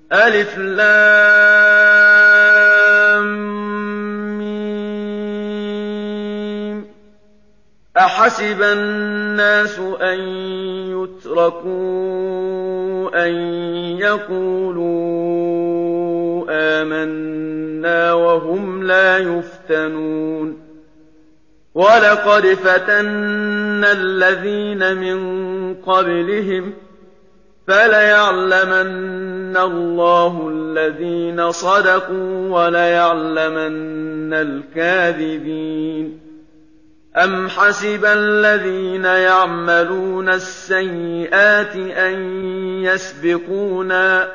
ألف لام ميم. أحسب الناس أن يتركوا أن يقولوا آمنا وهم لا يفتنون ولقد فتنا الذين من قبلهم فليعلمن الله الذين صدقوا وليعلمن الكاذبين أم حسب الذين يعملون السيئات أن يسبقونا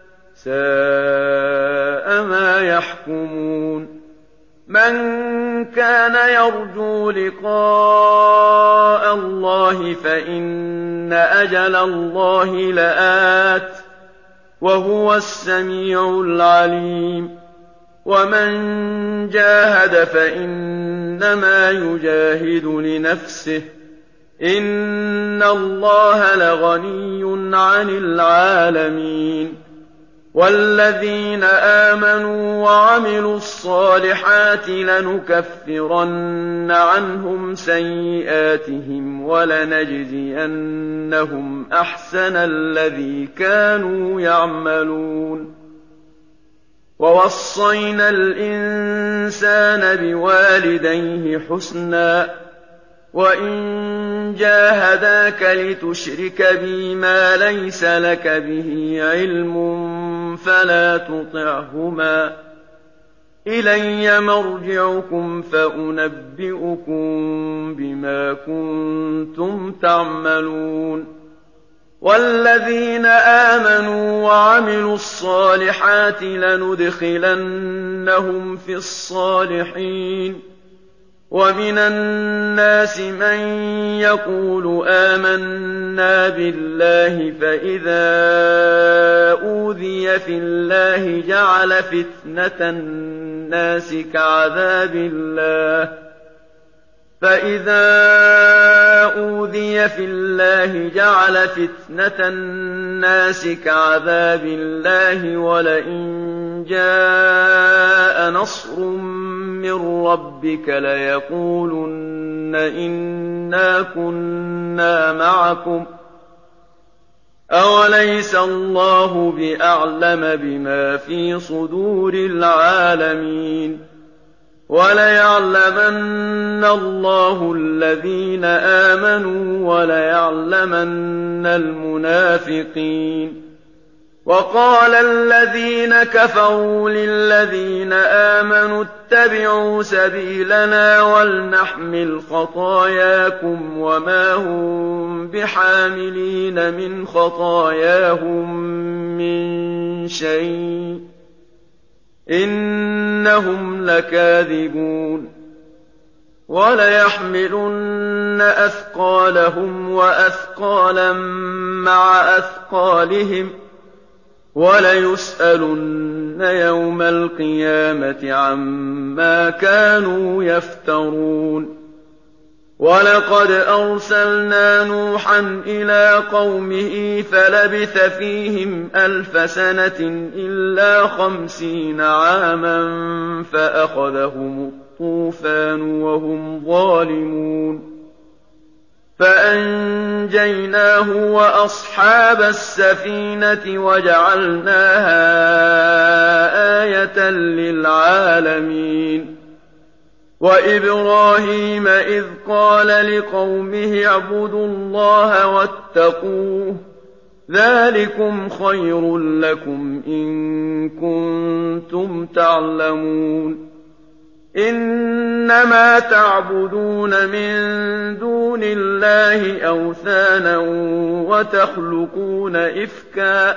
ساء ما يحكمون من كان يرجو لقاء الله فإن أجل الله لآت وهو السميع العليم ومن جاهد فإنما يجاهد لنفسه إن الله لغني عن العالمين والذين آمنوا وعملوا الصالحات لنكفرن عنهم سيئاتهم ولنجزينهم أحسن الذي كانوا يعملون ووصينا الإنسان بوالديه حسنا وإن جاهداك لتشرك بي ما ليس لك به علم فلا تطعهما إلي مرجعكم فأنبئكم بما كنتم تعملون والذين آمنوا وعملوا الصالحات لندخلنهم في الصالحين ومن الناس من يقول آمنا بالله فإذا أوذي في الله جعل فتنة الناس كعذاب الله ولئن جاء نصر من ربك ليقولن إنا كنا معكم أوليس الله بأعلم بما في صدور العالمين وليعلمن الله الذين آمنوا وليعلمن المنافقين وقال الذين كفروا للذين آمنوا اتبعوا سبيلنا ولنحمل خطاياكم وما هم بحاملين من خطاياهم من شيء إنهم لكاذبون وليحملن أثقالهم وأثقالا مع أثقالهم وليسألن يوم القيامة عما كانوا يفترون ولقد أرسلنا نوحا إلى قومه فلبث فيهم 1000 سنة إلا 50 عاما فأخذهم الطوفان وهم ظالمون فأنجيناه وأصحاب السفينة وجعلناها آية للعالمين وإبراهيم إذ قال لقومه اعبدوا الله واتقوه ذلكم خير لكم إن كنتم تعلمون إنما تعبدون من دون الله أوثانا وتخلقون إفكا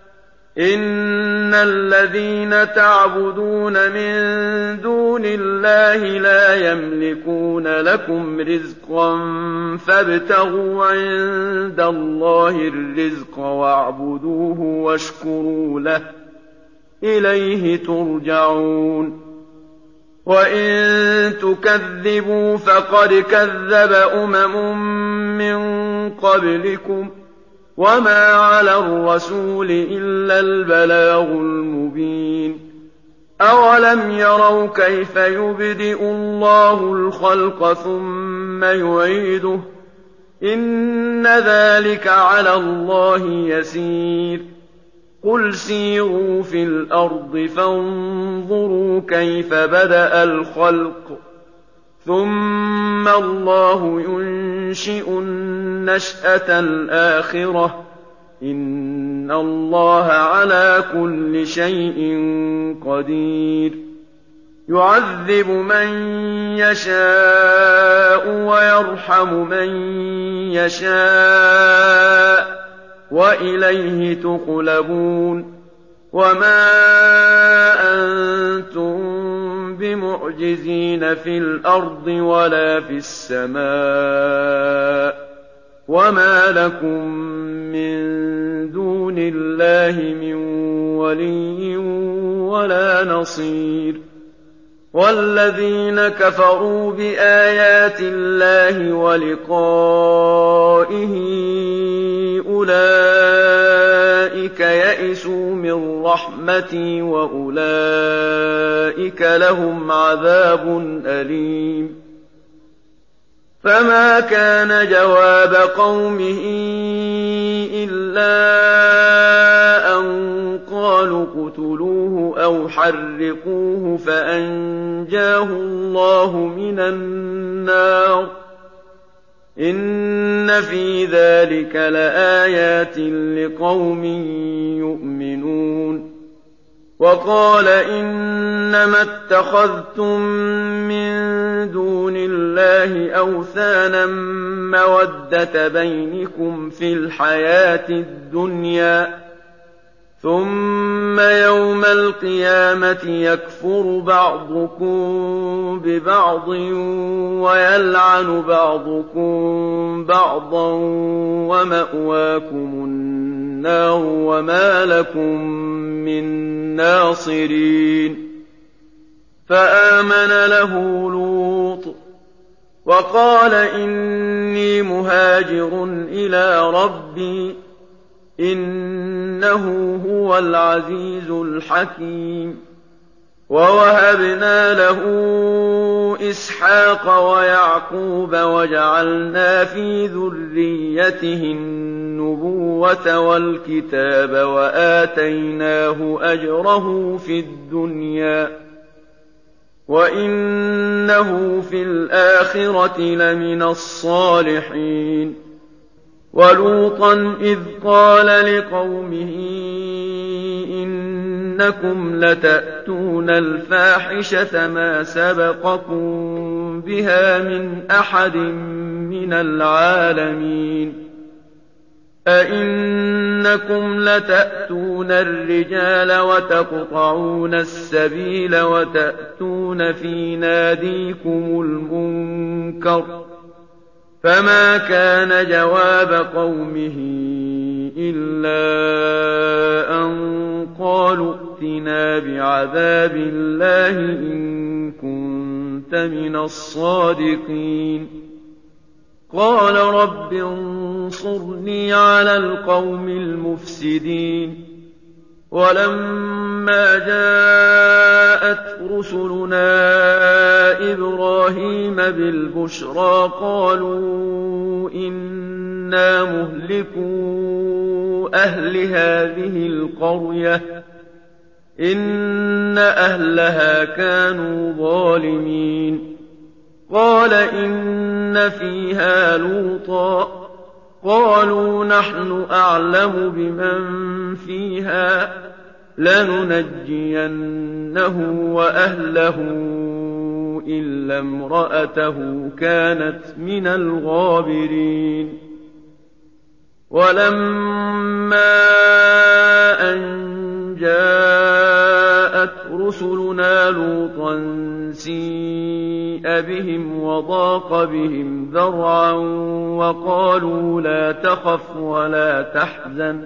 إن الذين تعبدون من دون الله لا يملكون لكم رزقا فابتغوا عند الله الرزق واعبدوه واشكروا له إليه ترجعون وإن تكذبوا فقد كذب أمم من قبلكم وما على الرسول إلا البلاغ المبين أولم يروا كيف يبدئ الله الخلق ثم يعيده إن ذلك على الله يسير قل سيروا في الأرض فانظروا كيف بدأ الخلق ثم الله ينشئ النشأة الآخرة إن الله على كل شيء قدير يعذب من يشاء ويرحم من يشاء وإليه تقلبون وما أنتم بمعجزين في الأرض ولا في السماء وما لكم من دون الله من ولي ولا نصير والذين كفروا بآيات الله ولقائه أولئك يئسوا من رحمتي وأولئك لهم عذاب أليم فما كان جواب قومه إلا أن قالوا اقتلوه أو حرقوه فأنجاه الله من النار إن في ذلك لآيات لقوم يؤمنون وقال إنما اتخذتم من دون الله أوثانا مودة بينكم في الحياة الدنيا ثم يوم القيامة يكفر بعضكم ببعض ويلعن بعضكم بعضا ومأواكم النار وما لكم من ناصرين فآمن له لوط وقال إني مهاجر إلى ربي إنه هو العزيز الحكيم ووهبنا له إسحاق ويعقوب وجعلنا في ذريته النبوة والكتاب وآتيناه أجره في الدنيا وإنه في الآخرة لمن الصالحين ولوطا إذ قال لقومه إنكم لتأتون الفاحشة ما سبقكم بها من أحد من العالمين أئنكم لتأتون الرجال وتقطعون السبيل وتأتون في ناديكم المنكر فما كان جواب قومه إلا أن قالوا ائتنا بعذاب الله إن كنت من الصادقين قال رب انصرني على القوم المفسدين ولما جاءت رسلنا إبراهيم بالبشرى قالوا إنا مهلكو أهل هذه القرية إن أهلها كانوا ظالمين قال إن فيها لوطا قالوا نحن أعلم بمن فيها لننجينه وأهله إلا امرأته كانت من الغابرين ولما أن جاءت رسلنا لوطا سيء بهم وضاق بهم ذرعا وقالوا لا تخف ولا تحزن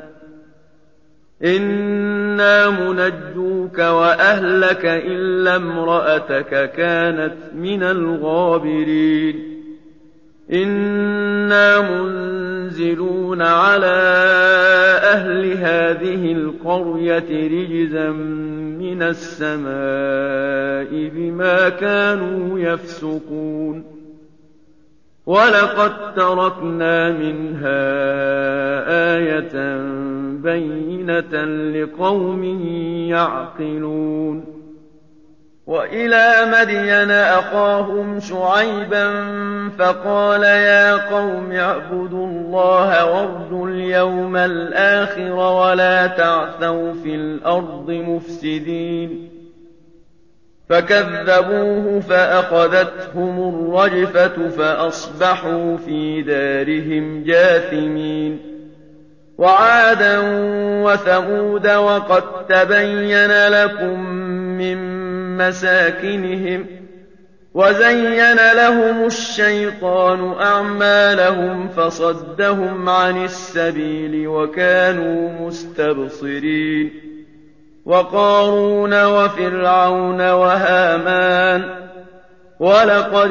إنا منجوك وأهلك إلا امرأتك كانت من الغابرين إِنَّا مُنزِلُونَ عَلَىٰ أَهْلِ هَٰذِهِ الْقَرْيَةِ رِجْزًا مِّنَ السَّمَاءِ بِمَا كَانُوا يَفْسُقُونَ وَلَقَد تَّرَكْنَا مِنْهَا آيَةً بَيِّنَةً لِّقَوْمٍ يَعْقِلُونَ وَإِلَىٰ مَدْيَنَ أَخَاهُمْ شُعَيْبًا فَقَالَ يَا قَوْمِ اعْبُدُوا اللَّهَ وَارْجُوا الْيَوْمَ الْآخِرَ وَلَا تَعْثَوْا فِي الْأَرْضِ مُفْسِدِينَ فَكَذَّبُوهُ فَأَخَذَتْهُمُ الرَّجْفَةُ فَأَصْبَحُوا فِي دَارِهِمْ جَاثِمِينَ وَعَادًا وَثَمُودَ وَقَد تَّبَيَّنَ لَكُم مِّن مَّسَاكِنِهِمْ وَزَيَّنَ لَهُمُ الشَّيْطَانُ أَعْمَالَهُمْ فَصَدَّهُمْ عَنِ السَّبِيلِ وَكَانُوا مُسْتَبْصِرِينَ وَقَارُونَ وَفِرْعَوْنَ وَهَامَانَ وَلَقَدْ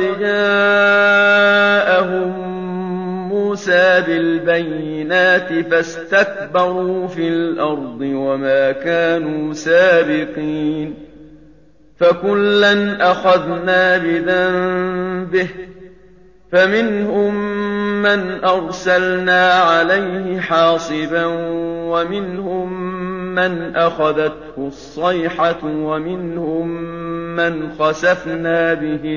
جَاءَهُم مُّوسَىٰ بِالْبَيِّنَاتِ فَاسْتَكْبَرُوا فِي الْأَرْضِ وَمَا كَانُوا سَابِقِينَ فَكُلًّا أَخَذْنَا بِذَنبِهِ فَمِنْهُم مَّنْ أَرْسَلْنَا عَلَيْهِ حَاصِبًا وَمِنْهُم مَّنْ أَخَذَتْهُ الصَّيْحَةُ وَمِنْهُم مَّنْ خَسَفْنَا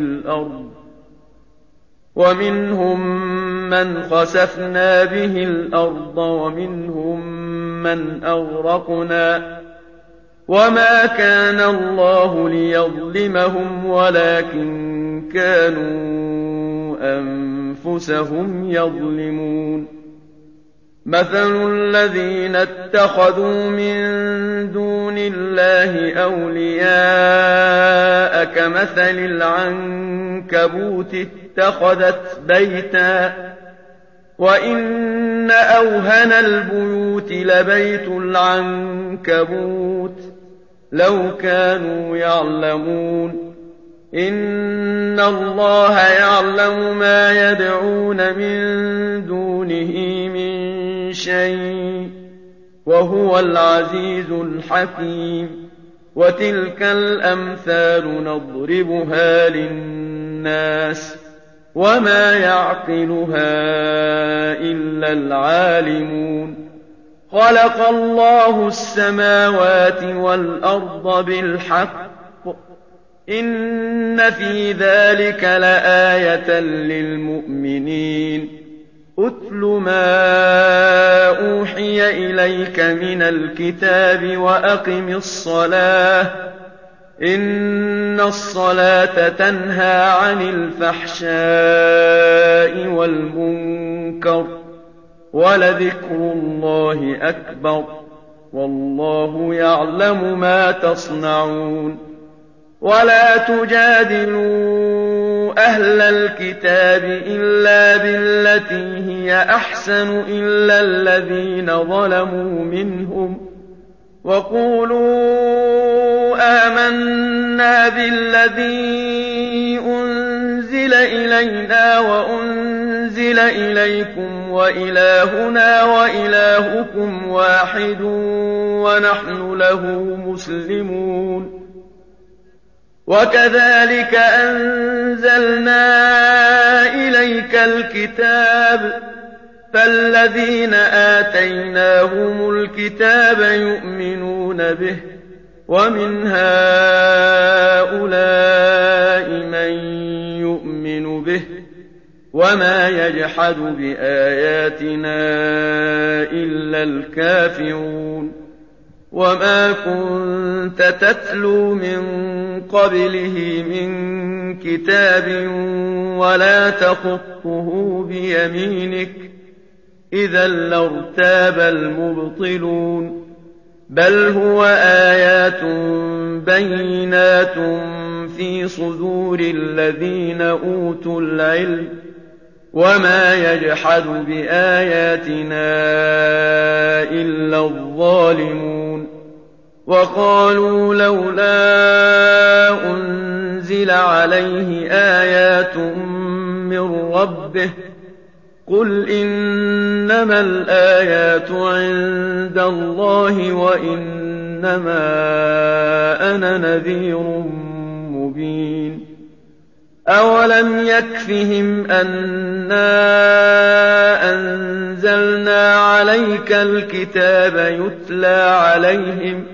بِهِ الْأَرْضَ وَمِنْهُم مَّنْ أَغْرَقْنَا وَمَا كَانَ اللَّهُ لِيَظْلِمَهُمْ وَلَٰكِن كَانُوا أَنفُسَهُمْ يَظْلِمُونَ مَثَلُ الَّذِينَ اتَّخَذُوا مِن دُونِ اللَّهِ أَوْلِيَاءَ كَمَثَلِ الْعَنكَبُوتِ اتَّخَذَتْ بَيْتًا وَإِنَّ أَوْهَنَ الْبُيُوتِ لَبَيْتُ الْعَنكَبُوتِ لَوْ كَانُوا يَعْلَمُونَ إِنَّ اللَّهَ يَعْلَمُ مَا يَدْعُونَ مِن دُونِهِ مِن شَيْءٍ وَهُوَ الْعَزِيزُ الْحَكِيمُ وَتِلْكَ الْأَمْثَالُ نَضْرِبُهَا لِلنَّاسِ وَمَا يَعْقِلُهَا إِلَّا الْعَالِمُونَ خَلَقَ اللَّهُ السَّمَاوَاتِ وَالْأَرْضَ بِالْحَقِّ إِنَّ فِي ذَلِكَ لَآيَةً لِّلْمُؤْمِنِينَ أُتْلُ مَا أُوحِيَ إِلَيْكَ مِنَ الْكِتَابِ وَأَقِمِ الصَّلَاةَ إِنَّ الصَّلَاةَ تَنْهَىٰ عَنِ الْفَحْشَاءِ وَالْمُنكَرِ وَلَذِكْرُ اللَّهِ أَكْبَرُ وَاللَّهُ يَعْلَمُ مَا تَصْنَعُونَ وَلَا تُجَادِلُوا أَهْلَ الْكِتَابِ إِلَّا بِالَّتِي هِيَ أَحْسَنُ إِلَّا الَّذِينَ ظَلَمُوا مِنْهُمْ وَقُولُوا آمَنَّا بِالَّذِي أُنزِلَ إِلَيْنَا وَأُنزِلَ إِلَيْكُمْ وَإِلَٰهُنَا وَإِلَٰهُكُمْ وَاحِدٌ وَنَحْنُ لَهُ مُسْلِمُونَ وَكَذَٰلِكَ أَنزَلْنَا إِلَيْكَ الْكِتَابَ فَالَّذِينَ آتَيْنَاهُمُ الْكِتَابَ يُؤْمِنُونَ بِهِ وَمِنْ هَٰؤُلَاءِ مَن يُؤْمِنُ بِهِ وَمَا يَجْحَدُ بِآيَاتِنَا إِلَّا الْكَافِرُونَ وَمَا كُنتَ تَتْلُو مِن قَبْلِهِ مِن كِتَابٍ وَلَا تَخُطُّهُ بِيَمِينِكَ إِذًا لَّارْتَابَ الْمُبْطِلُونَ بَلْ هُوَ آيَاتٌ بَيِّنَاتٌ فِي صُدُورِ الَّذِينَ أُوتُوا الْعِلْمَ وَمَا يَجْحَدُ بِآيَاتِنَا إِلَّا الظَّالِمُونَ وَقَالُوا لَوْلَا أُنزِلَ عَلَيْهِ آيَاتٌ مِّن رَّبِّهِ قل إنما الآيات عند الله وإنما أنا نذير مبين أولم يكفهم أنا أنزلنا عليك الكتاب يتلى عليهم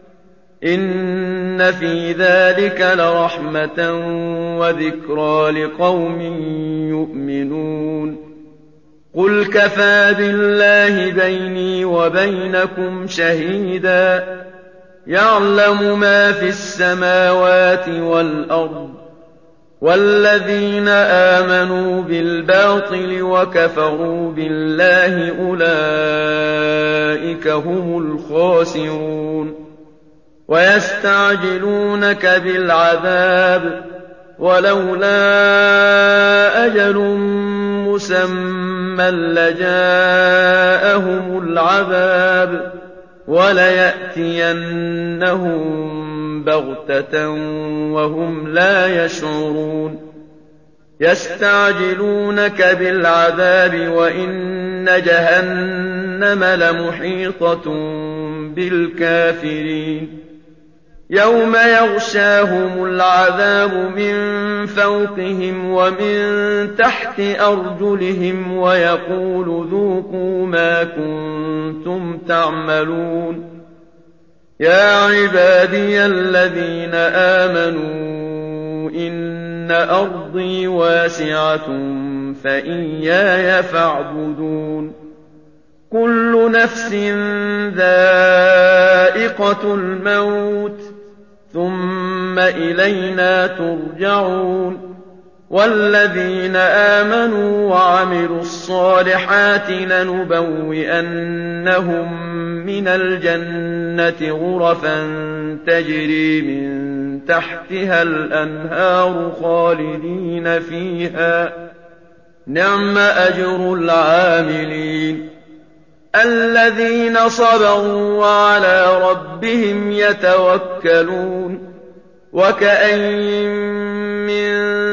إن في ذلك لرحمة وذكرى لقوم يؤمنون قل كفى بالله بيني وبينكم شهيدا يعلم ما في السماوات والأرض والذين آمنوا بالباطل وكفروا بالله أولئك هم الخاسرون ويستعجلونك بالعذاب ولولا أجل مسمى لجاءهم العذاب وليأتينهم بغتة وهم لا يشعرون يستعجلونك بالعذاب وإن جهنم لمحيطة بالكافرين يوم يغشاهم العذاب من فوقهم ومن تحت أرجلهم ويقول ذوقوا ما كنتم تعملون يا عبادي الذين آمنوا إن أرضي واسعة فإياي فاعبدون كل نفس ذائقة الموت ثم إلينا ترجعون والذين آمنوا وعملوا الصالحات لنبوئنهم من الجنة غرفا تجري من تحتها الأنهار خالدين فيها نعم أجر العاملين الذين صبروا وعلى ربهم يتوكلون وكأين من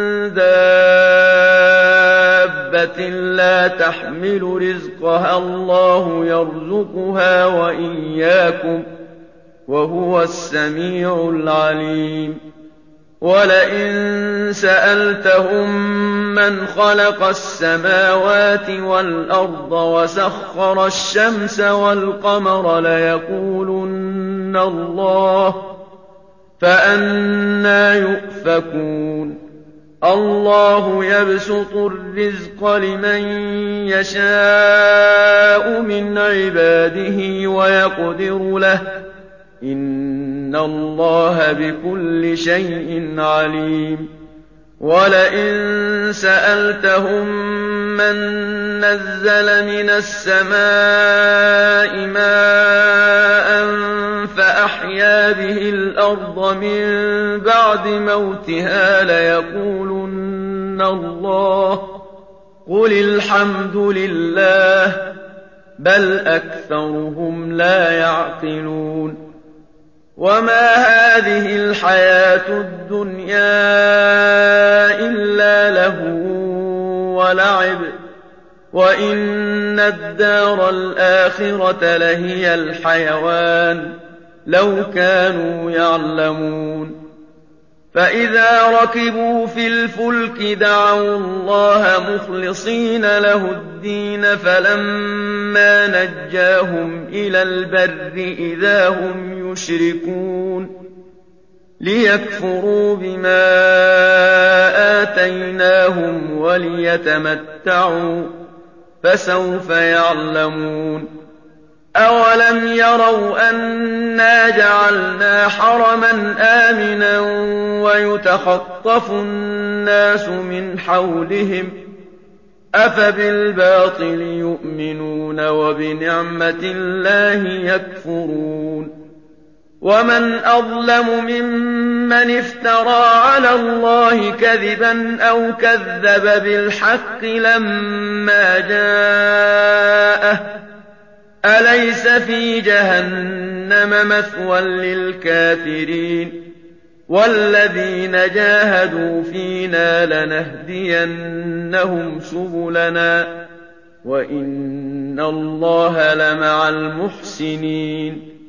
دابة لا تحمل رزقها الله يرزقها وإياكم وهو السميع العليم ولئن سألتهم من خلق السماوات والأرض وسخر الشمس والقمر ليقولن الله فأنى يؤفكون الله يبسط الرزق لمن يشاء من عباده ويقدر له إن الله بكل شيء عليم ولئن سألتهم من نزل من السماء ماء فأحيا به الأرض من بعد موتها ليقولن الله قل الحمد لله بل أكثرهم لا يعقلون وما هذه الحياة الدنيا إلا لهو ولعب وإن الدار الآخرة لهي الحيوان لو كانوا يعلمون فإذا ركبوا في الفلك دعوا الله مخلصين له الدين فلما نجاهم إلى البر إذا هم يشركون ليكفروا بما آتيناهم وليتمتعوا فسوف يعلمون أولم يروا أنا جعلنا حرما آمنا ويتخطف الناس من حولهم أفبالباطل يؤمنون وبنعمة الله يكفرون ومن أظلم ممن افترى على الله كذبا أو كذب بالحق لما جاءه أليس في جهنم مثوى للكافرين والذين جاهدوا فينا لنهدينهم سبلنا وَإِنَّ اللَّهَ لَمَعَ الْمُحْسِنِينَ